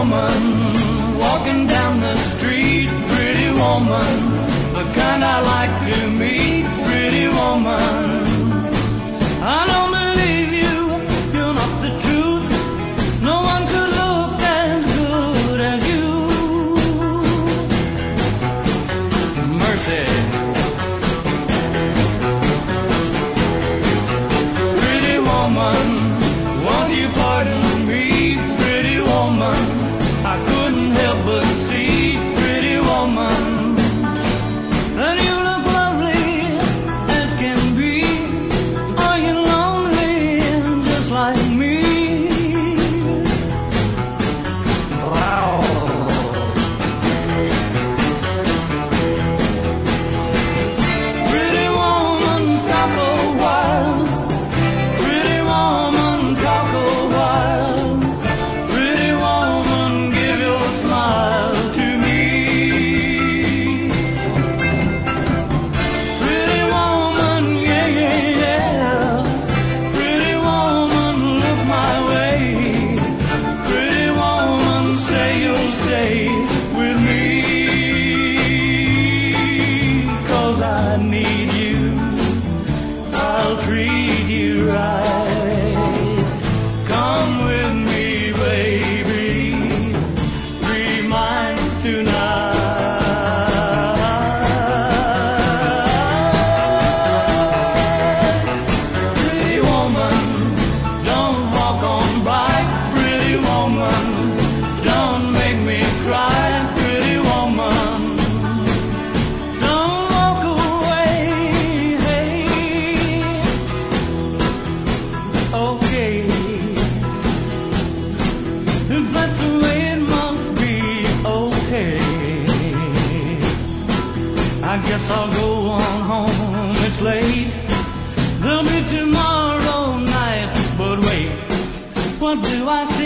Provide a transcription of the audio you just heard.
woman walking down the street, pretty woman, the kind I like to meet, pretty woman. I don't believe you, you're not the truth. No one could look as good as you. Mercy. Pretty woman, won't you pardon me, pretty woman? I couldn't help but see, pretty woman, that you look lovely as can be. Are you lonely just like me? Wow. Pretty woman, stop a while. Pretty woman, talk a while. Pretty woman, give your smile to me. Pretty woman, yeah, yeah, yeah. Pretty woman, look my way. Pretty woman, say you'll stay with me. 'Cause I need you, I'll treat you right. Come with me, baby, be mine tonight. Pretty woman, don't walk on by. Pretty woman, don't make me cry. Pretty woman, don't walk away. Hey. Okay, if that's the way it must be, okay. I guess I'll go on home, it's late. There'll be tomorrow night, but wait, what do I say?